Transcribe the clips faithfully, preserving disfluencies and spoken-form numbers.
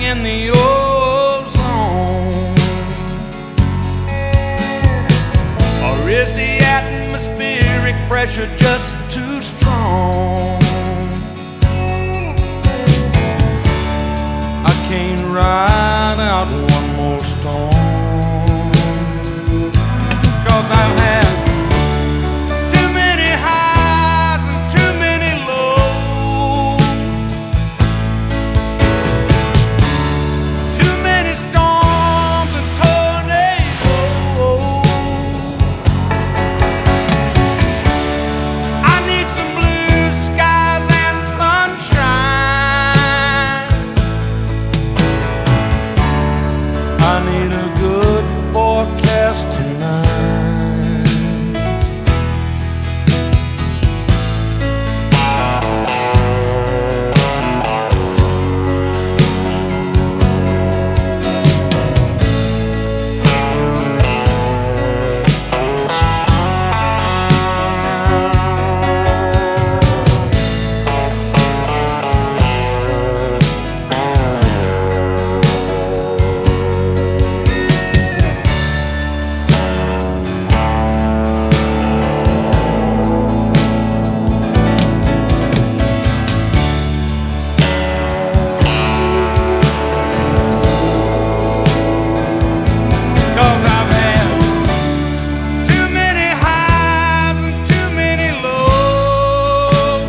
in the ozone? Or is the atmospheric pressure just too strong? I can't ride out one more storm, 'cause I've had too many highs and too many lows, too many storms and tornadoes. I need some blue skies and sunshine. I need a good forecast tonight. 'Cause I've had too many highs and too many lows,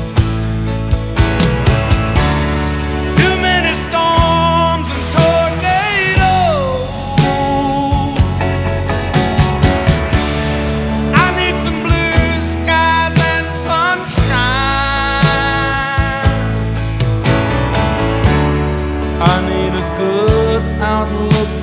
too many storms and tornadoes. I need some blue skies and sunshine. I need a good outlook